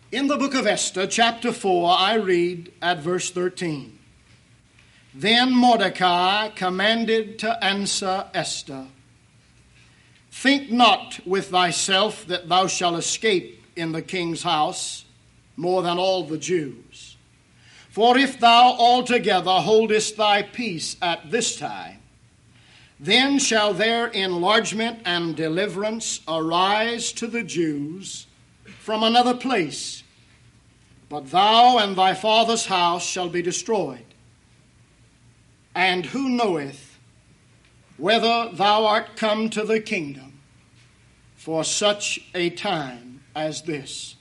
In the book of Esther, chapter 4, I read at verse 13. Then Mordecai commanded to answer Esther, think not with thyself that thou shalt escape in the king's house more than all the Jews. For if thou altogether holdest thy peace at this time, then shall their enlargement and deliverance arise to the Jews from another place. But thou and thy father's house shall be destroyed. And who knoweth whether thou art come to the kingdom for such a time as this?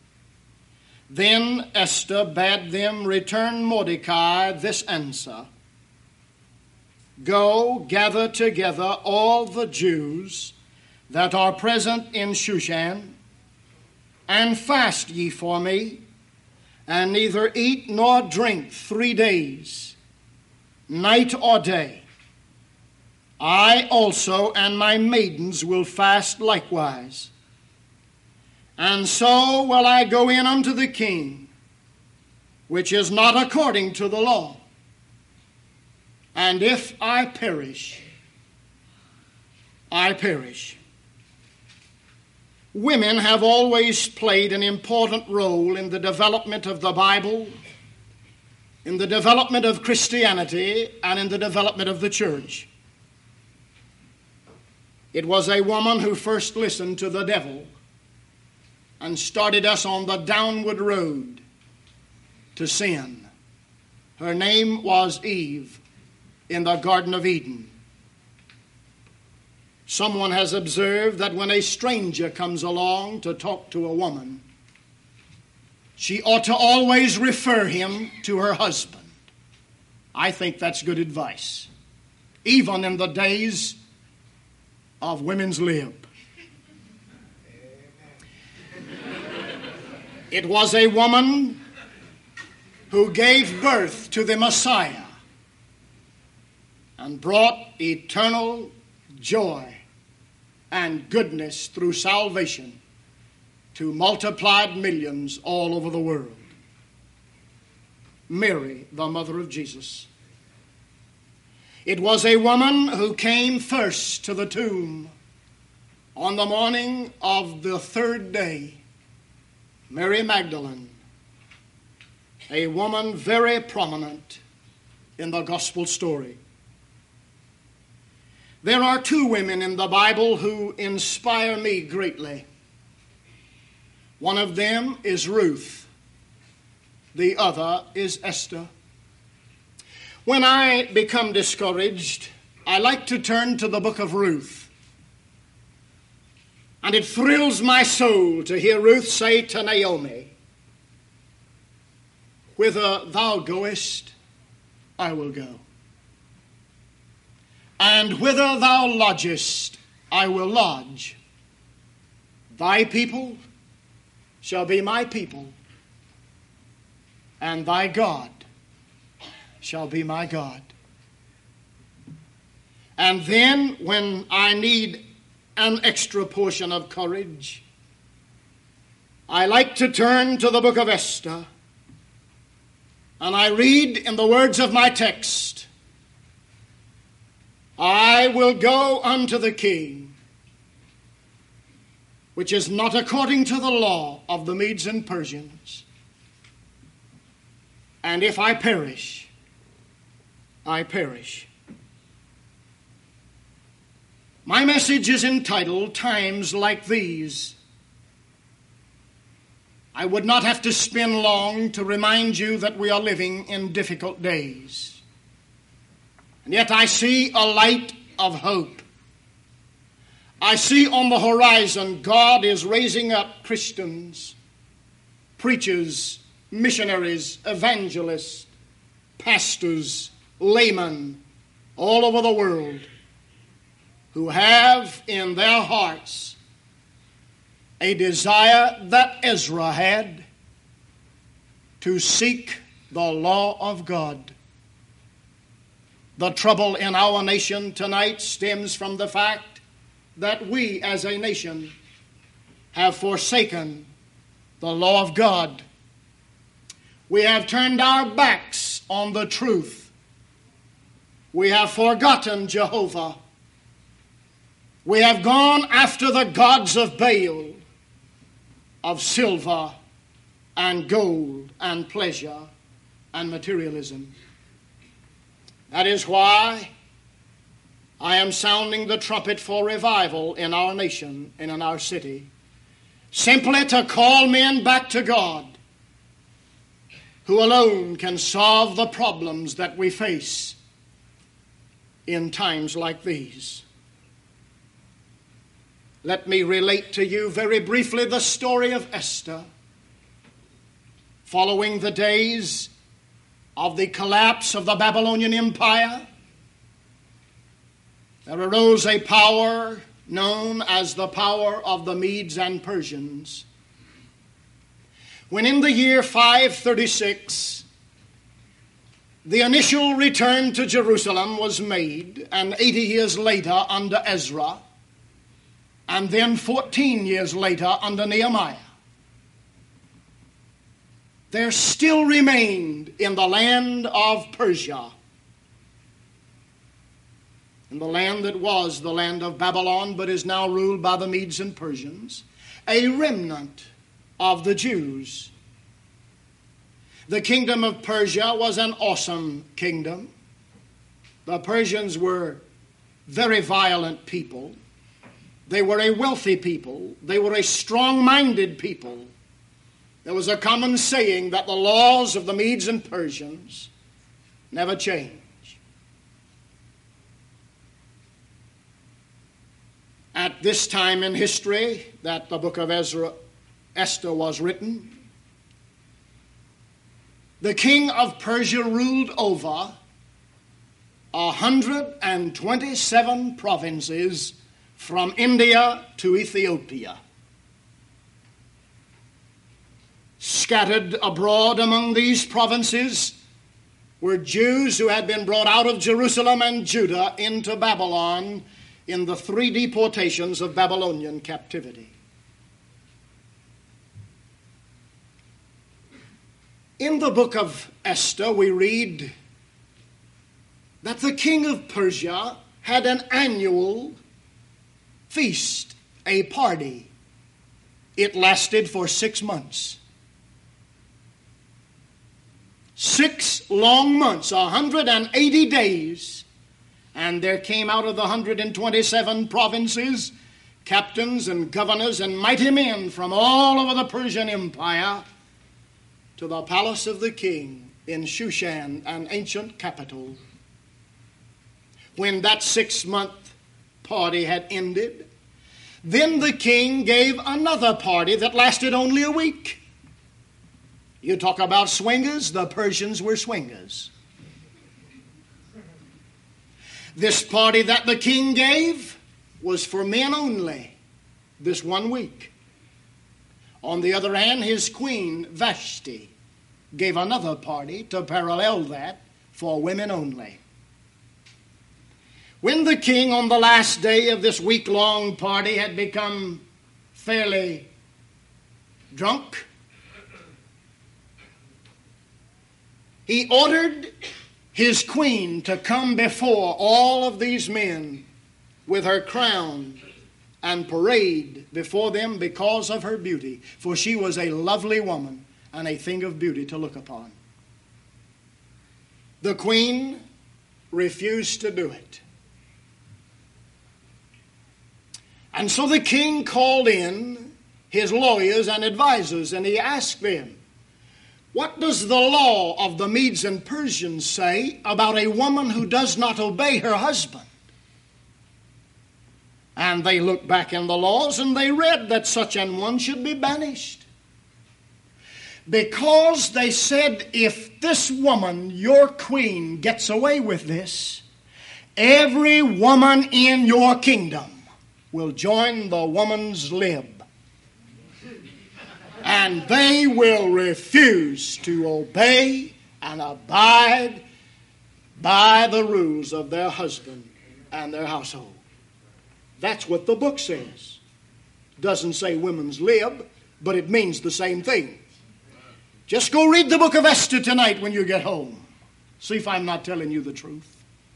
Then Esther bade them return Mordecai this answer, go, gather together all the Jews that are present in Shushan, and fast ye for me, and neither eat nor drink 3 days, night or day. I also and my maidens will fast likewise. And so will I go in unto the king, which is not according to the law. And if I perish, I perish. Women have always played an important role in the development of the Bible, in the development of Christianity, and in the development of the church. It was a woman who first listened to the devil and started us on the downward road to sin. Her name was Eve in the Garden of Eden. Someone has observed that when a stranger comes along to talk to a woman, she ought to always refer him to her husband. I think that's good advice, even in the days of women's lib. It was a woman who gave birth to the Messiah and brought eternal joy and goodness through salvation to multiplied millions all over the world. Mary, the mother of Jesus. It was a woman who came first to the tomb on the morning of the 3rd day, Mary Magdalene, a woman very prominent in the gospel story. There are 2 women in the Bible who inspire me greatly. One of them is Ruth. The other is Esther. When I become discouraged, I like to turn to the book of Ruth. And it thrills my soul to hear Ruth say to Naomi, whither thou goest, I will go. And whither thou lodgest, I will lodge. Thy people shall be my people, and thy God shall be my God. And then, when I need an extra portion of courage, I like to turn to the book of Esther, and I read in the words of my text, I will go unto the king, which is not according to the law of the Medes and Persians. And if I perish, I perish. My message is entitled, Times Like These. I would not have to spin long to remind you that we are living in difficult days. And yet I see a light of hope. I see on the horizon God is raising up Christians, preachers, missionaries, evangelists, pastors, laymen all over the world who have in their hearts a desire that Ezra had to seek the law of God. The trouble in our nation tonight stems from the fact that we as a nation have forsaken the law of God. We have turned our backs on the truth. We have forgotten Jehovah. We have gone after the gods of Baal, of silver and gold and pleasure and materialism. That is why I am sounding the trumpet for revival in our nation and in our city, simply to call men back to God, who alone can solve the problems that we face in times like these. Let me relate to you very briefly the story of Esther. Following the days of the collapse of the Babylonian Empire, there arose a power known as the power of the Medes and Persians. When in the year 536, the initial return to Jerusalem was made, and 80 years later under Ezra, and then 14 years later under Nehemiah, there still remained in the land of Persia, in the land that was the land of Babylon but is now ruled by the Medes and Persians, a remnant of the Jews. The kingdom of Persia was an awesome kingdom. The Persians were very violent people. They were a wealthy people. They were a strong-minded people. There was a common saying that the laws of the Medes and Persians never change. At this time in history that the book of Esther was written, the king of Persia ruled over 127 provinces from India to Ethiopia. Scattered abroad among these provinces were Jews who had been brought out of Jerusalem and Judah into Babylon in the 3 deportations of Babylonian captivity. In the book of Esther, we read that the king of Persia had an annual feast, a party. It lasted for 6 months. 6 long months, 180 days. And there came out of the 127 provinces captains and governors and mighty men from all over the Persian Empire to the palace of the king in Shushan, an ancient capital. When that 6-month party had ended, then the king gave another party that lasted only a week. You talk about swingers, the Persians were swingers. This party that the king gave was for men only, this 1 week. On the other hand, his queen, Vashti, gave another party to parallel that for women only. When the king, on the last day of this week-long party, had become fairly drunk, he ordered his queen to come before all of these men with her crown and parade before them because of her beauty, for she was a lovely woman and a thing of beauty to look upon. The queen refused to do it. And so the king called in his lawyers and advisors, and he asked them, what does the law of the Medes and Persians say about a woman who does not obey her husband? And they looked back in the laws and they read that such an one should be banished. Because they said, if this woman, your queen, gets away with this, every woman in your kingdom will join the woman's lib. And they will refuse to obey and abide by the rules of their husband and their household. That's what the book says. Doesn't say women's lib, but it means the same thing. Just go read the book of Esther tonight when you get home. See if I'm not telling you the truth.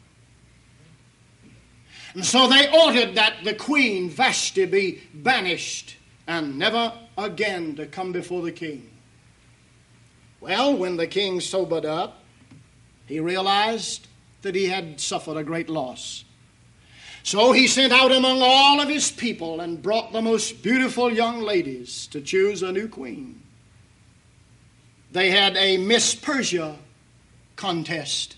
And so they ordered that the queen Vashti be banished and never again to come before the king. Well, when the king sobered up, he realized that he had suffered a great loss. So he sent out among all of his people and brought the most beautiful young ladies to choose a new queen. They had a Miss Persia contest.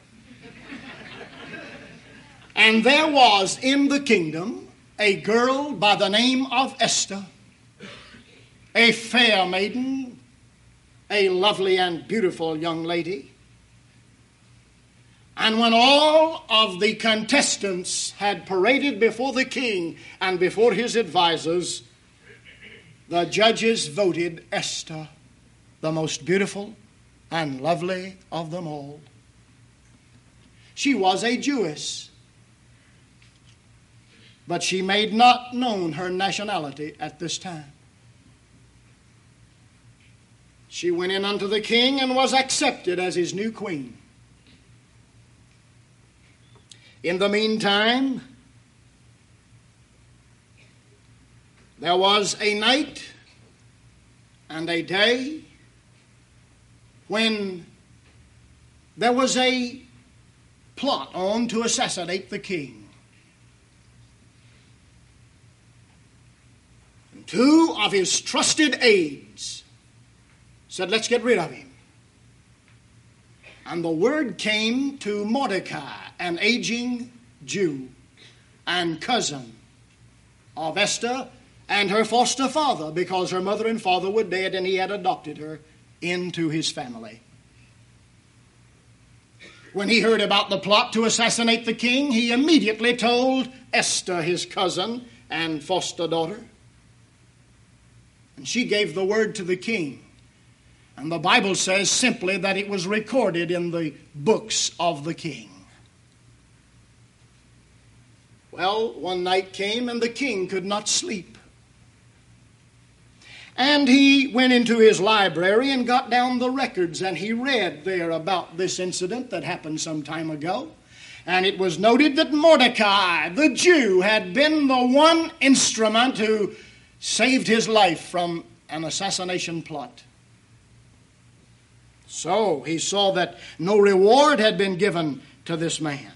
And there was in the kingdom a girl by the name of Esther, a fair maiden, a lovely and beautiful young lady. And when all of the contestants had paraded before the king and before his advisors, the judges voted Esther the most beautiful and lovely of them all. She was a Jewess, but she made not known her nationality at this time. She went in unto the king and was accepted as his new queen. In the meantime, there was a night and a day when there was a plot on to assassinate the king. And two of his trusted aides said, let's get rid of him. And the word came to Mordecai, an aging Jew and cousin of Esther and her foster father, because her mother and father were dead and he had adopted her into his family. When he heard about the plot to assassinate the king, he immediately told Esther, his cousin and foster daughter. And she gave the word to the king. And the Bible says simply that it was recorded in the books of the king. Well, one night came and the king could not sleep. And he went into his library and got down the records, and he read there about this incident that happened some time ago. And it was noted that Mordecai, the Jew, had been the one instrument who saved his life from an assassination plot. So he saw that no reward had been given to this man.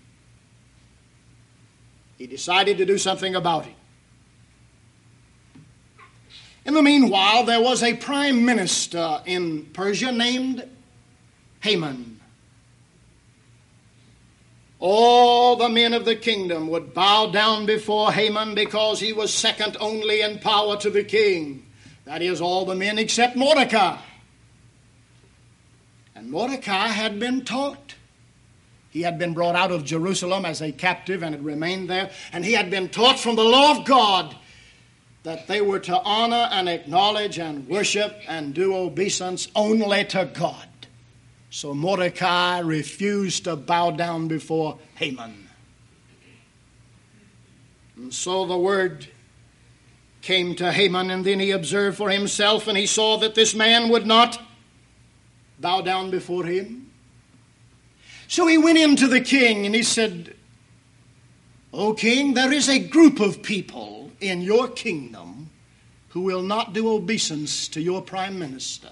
He decided to do something about it. In the meanwhile, there was a prime minister in Persia named Haman. All the men of the kingdom would bow down before Haman because he was second only in power to the king. That is, all the men except Mordecai. And Mordecai had been taught. He had been brought out of Jerusalem as a captive and had remained there. And he had been taught from the law of God that they were to honor and acknowledge and worship and do obeisance only to God. So Mordecai refused to bow down before Haman. And so the word came to Haman, and then he observed for himself, and he saw that this man would not bow down before him. So he went in to the king and he said, O king, there is a group of people in your kingdom who will not do obeisance to your prime minister.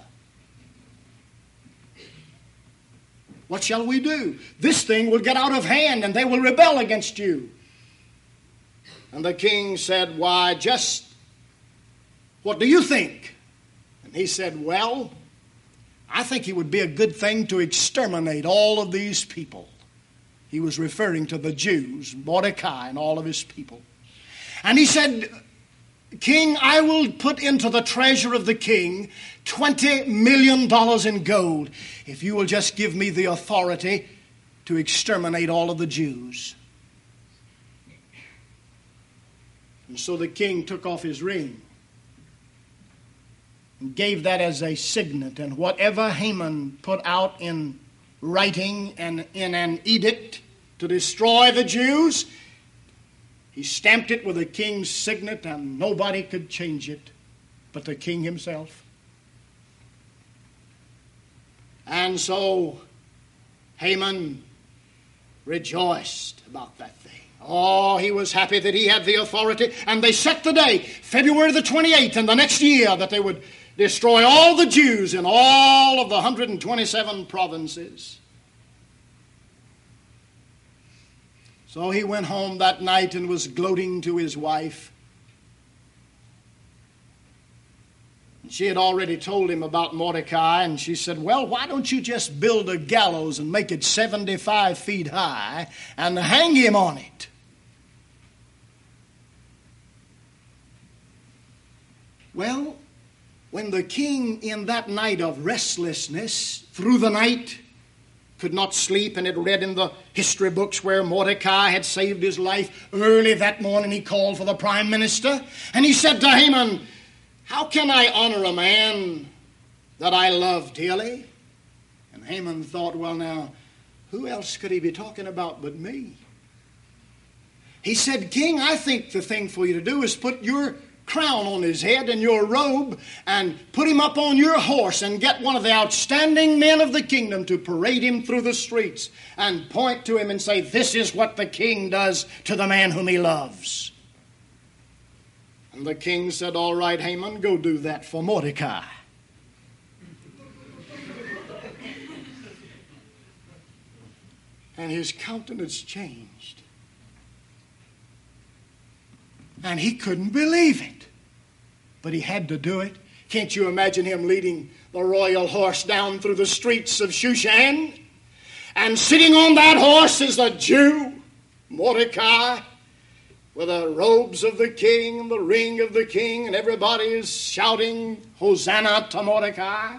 What shall we do? This thing will get out of hand and they will rebel against you. And the king said, why, just what do you think? And he said, well, I think it would be a good thing to exterminate all of these people. He was referring to the Jews, Mordecai and all of his people. And he said, King, I will put into the treasure of the king $20 million in gold if you will just give me the authority to exterminate all of the Jews. And so the king took off his ring and gave that as a signet. And whatever Haman put out in writing and in an edict to destroy the Jews, he stamped it with a king's signet and nobody could change it. but the king himself. And so Haman rejoiced about that thing. Oh, he was happy that he had the authority. And they set the day, February the 28th, in the next year, that they would destroy all the Jews in all of the 127 provinces. So he went home that night and was gloating to his wife. She had already told him about Mordecai, and she said, well, why don't you just build a gallows and make it 75 feet high and hang him on it? Well, when the king in that night of restlessness through the night could not sleep, and it read in the history books where Mordecai had saved his life, early that morning he called for the prime minister, and he said to Haman, how can I honor a man that I love dearly? And Haman thought, well now, who else could he be talking about but me? He said, King, I think the thing for you to do is put your crown on his head and your robe and put him up on your horse and get one of the outstanding men of the kingdom to parade him through the streets and point to him and say, this is what the king does to the man whom he loves. And the king said, all right, Haman, go do that for Mordecai. And his countenance changed. And he couldn't believe it. But he had to do it. Can't you imagine him leading the royal horse down through the streets of Shushan? And sitting on that horse is a Jew, Mordecai, with the robes of the king and the ring of the king, and everybody is shouting, Hosanna to Mordecai.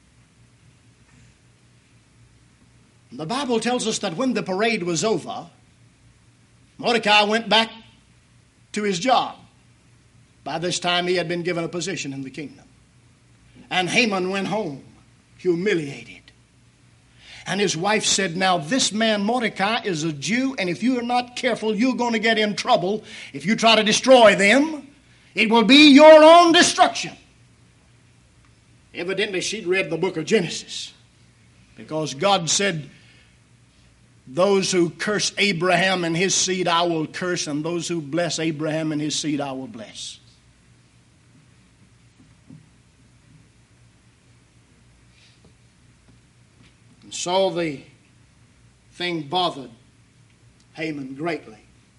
The Bible tells us that when the parade was over, Mordecai went back to his job. By this time he had been given a position in the kingdom. And Haman went home, humiliated. And his wife said, now this man Mordecai is a Jew, and if you are not careful, you're going to get in trouble. If you try to destroy them, it will be your own destruction. Evidently she'd read the book of Genesis, because God said, those who curse Abraham and his seed I will curse, and those who bless Abraham and his seed I will bless. And so the thing bothered Haman greatly.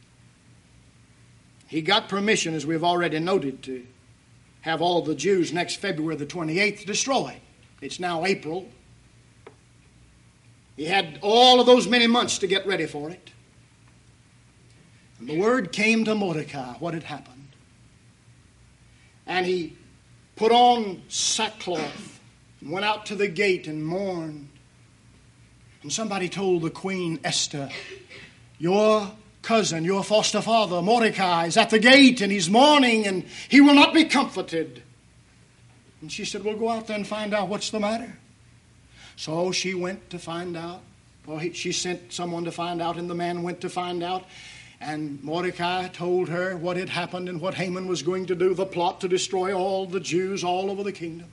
He got permission, as we've already noted, to have all the Jews next February the 28th destroyed. It's now April. He had all of those many months to get ready for it. And the word came to Mordecai what had happened. And he put on sackcloth and went out to the gate and mourned. And somebody told the queen Esther, your cousin, your foster father, Mordecai, is at the gate and he's mourning and he will not be comforted. And she said, well, go out there and find out what's the matter. So she went to find out. Well, she sent someone to find out, and the man went to find out. And Mordecai told her what had happened and what Haman was going to do, the plot to destroy all the Jews all over the kingdom.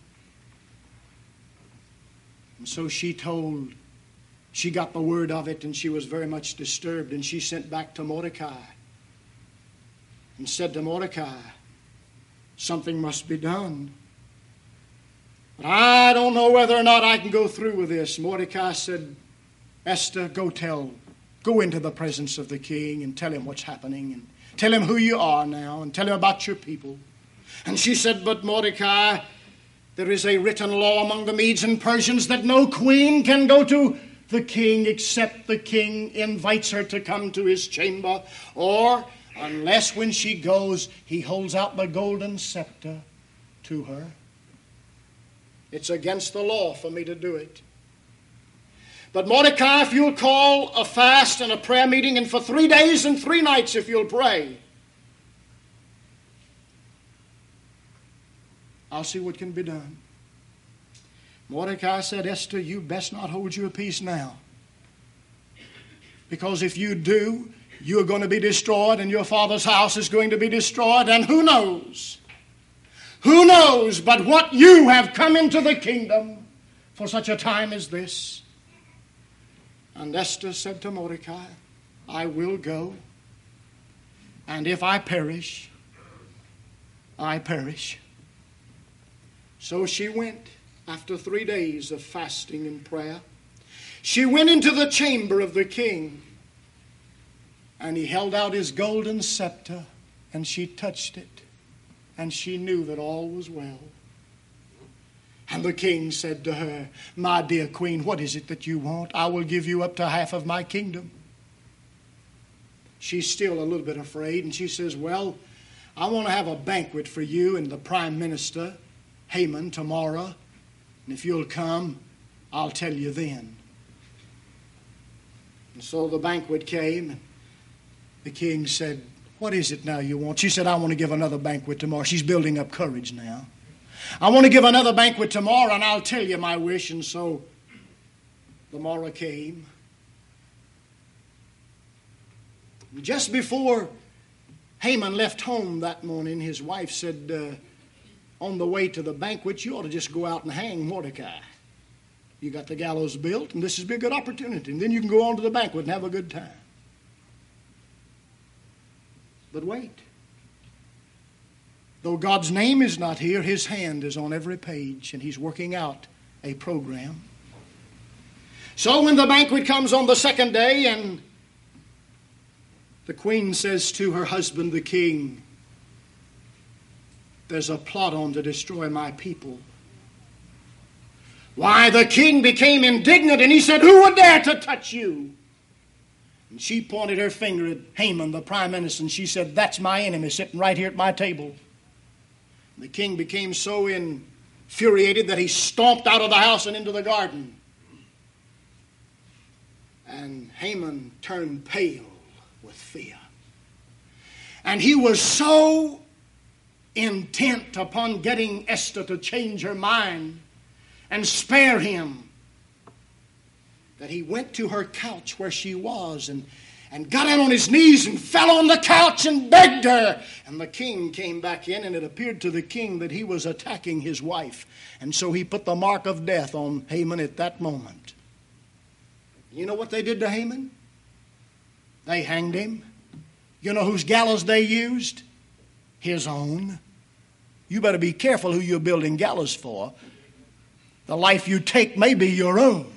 And so she got the word of it, and she was very much disturbed, and she sent back to Mordecai and said to Mordecai, something must be done. But I don't know whether or not I can go through with this. Mordecai said, Esther, go into the presence of the king and tell him what's happening, and tell him who you are now, and tell him about your people. And she said, but Mordecai, there is a written law among the Medes and Persians that no queen can go to the king except the king invites her to come to his chamber, or unless when she goes, he holds out the golden scepter to her. It's against the law for me to do it. But Mordecai, if you'll call a fast and a prayer meeting, and for 3 days and 3 nights if you'll pray, I'll see what can be done. Mordecai said, Esther, you best not hold your peace now. Because if you do, you're going to be destroyed, and your father's house is going to be destroyed, and who knows? Who knows but what you have come into the kingdom for such a time as this? And Esther said to Mordecai, I will go, and if I perish, I perish. So she went after 3 days of fasting and prayer. She went into the chamber of the king, and he held out his golden scepter, and she touched it, and she knew that all was well. And the king said to her, my dear queen, what is it that you want? I will give you up to half of my kingdom. She's still a little bit afraid, and she says, well, I want to have a banquet for you and the prime minister, Haman, tomorrow. And if you'll come, I'll tell you then. And so the banquet came, and the king said, what is it now you want? She said, I want to give another banquet tomorrow. She's building up courage now. I want to give another banquet tomorrow, and I'll tell you my wish. And so the morrow came. Just before Haman left home that morning, his wife said, on the way to the banquet, you ought to just go out and hang Mordecai. You got the gallows built, and this would be a good opportunity. And then you can go on to the banquet and have a good time. But wait. Though God's name is not here, his hand is on every page, and he's working out a program. So when the banquet comes on the second day, and the queen says to her husband, the king, there's a plot on to destroy my people. Why, the king became indignant, and he said, who would dare to touch you? And she pointed her finger at Haman, the prime minister, and she said, that's my enemy sitting right here at my table. The king became so infuriated that he stomped out of the house and into the garden. And Haman turned pale with fear. And he was so intent upon getting Esther to change her mind and spare him that he went to her couch where she was and got down on his knees and fell on the couch and begged her. And the king came back in, and it appeared to the king that he was attacking his wife. And so he put the mark of death on Haman at that moment. You know what they did to Haman? They hanged him. You know whose gallows they used? His own. You better be careful who you're building gallows for. The life you take may be your own.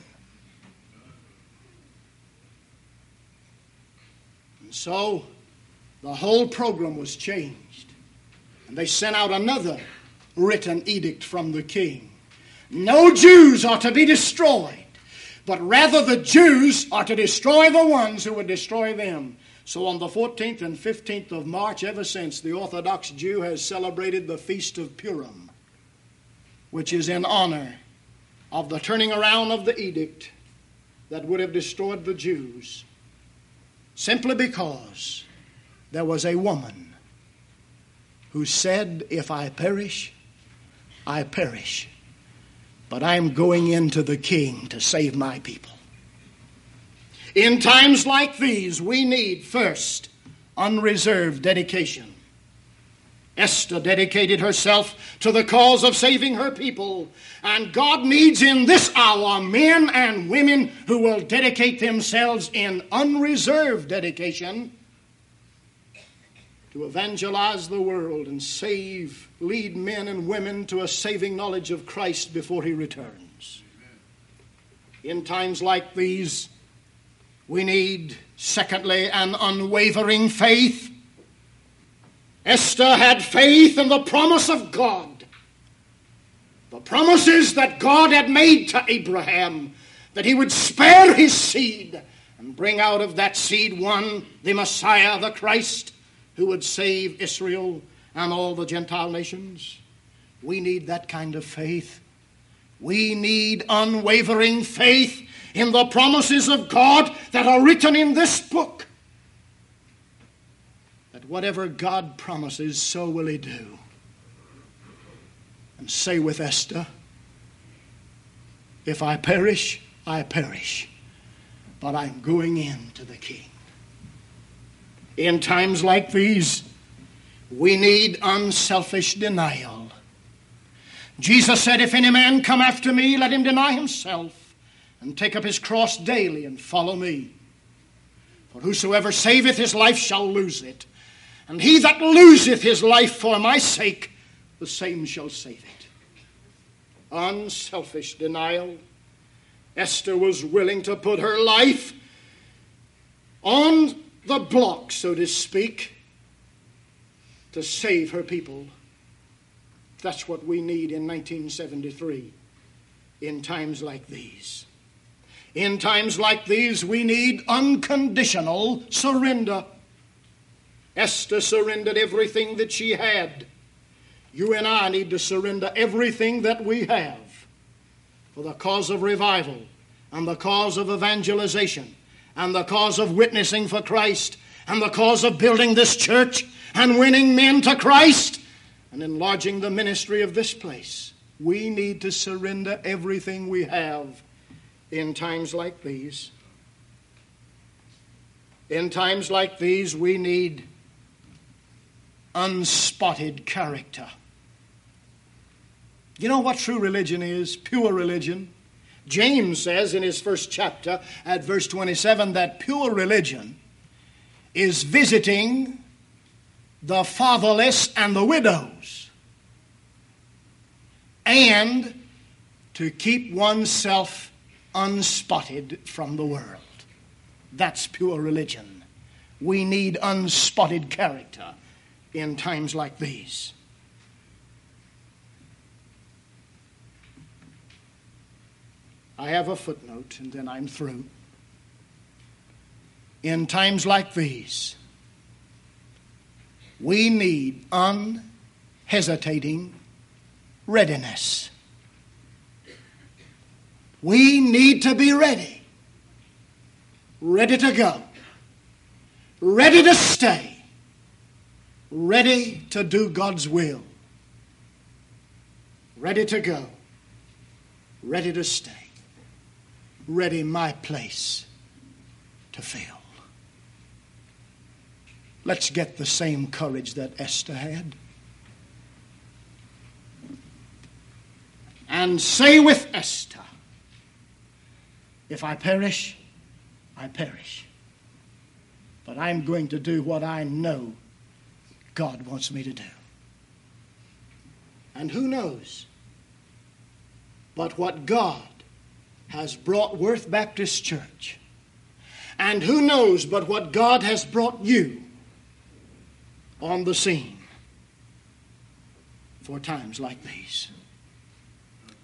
So the whole program was changed. And they sent out another written edict from the king. No Jews are to be destroyed, but rather the Jews are to destroy the ones who would destroy them. So on the 14th and 15th of March, ever since, the Orthodox Jew has celebrated the Feast of Purim, which is in honor of the turning around of the edict that would have destroyed the Jews. Simply because there was a woman who said, if I perish, I perish. But I'm going into the king to save my people. In times like these, we need, first, unreserved dedication. Esther dedicated herself to the cause of saving her people. And God needs in this hour men and women who will dedicate themselves in unreserved dedication to evangelize the world and lead men and women to a saving knowledge of Christ before he returns. In times like these, we need, secondly, an unwavering faith. Esther had faith in the promise of God. The promises that God had made to Abraham, that he would spare his seed and bring out of that seed one, the Messiah, the Christ, who would save Israel and all the Gentile nations. We need that kind of faith. We need unwavering faith in the promises of God that are written in this book. That whatever God promises, so will he do. And say with Esther, if I perish, I perish. But I'm going in to the king. In times like these, we need unselfish denial Jesus said, if any man come after me, let him deny himself and take up his cross daily and follow me. For whosoever saveth his life shall lose it, and he that loseth his life for my sake, the same shall save it. Unselfish denial. Esther was willing to put her life on the block, so to speak, to save her people. That's what we need in 1973, in times like these. In times like these, we need unconditional surrender. Esther surrendered everything that she had. You and I need to surrender everything that we have for the cause of revival and the cause of evangelization and the cause of witnessing for Christ and the cause of building this church and winning men to Christ and enlarging the ministry of this place. We need to surrender everything we have in times like these. In times like these, we need unspotted character. You know what true religion is? Pure religion. James says in his first chapter at verse 27 that pure religion is visiting the fatherless and the widows and to keep oneself unspotted from the world. That's pure religion. We need unspotted character in times like these. I have a footnote and then I'm through. In times like these, we need unhesitating readiness. We need to be ready. Ready to go. Ready to stay. Ready to do God's will. Ready to go. Ready to stay. Ready my place to fill. Let's get the same courage that Esther had. And say with Esther, if I perish, I perish. But I'm going to do what I know God wants me to do. And who knows but what God has brought Worth Baptist Church. And who knows but what God has brought you on the scene for times like these.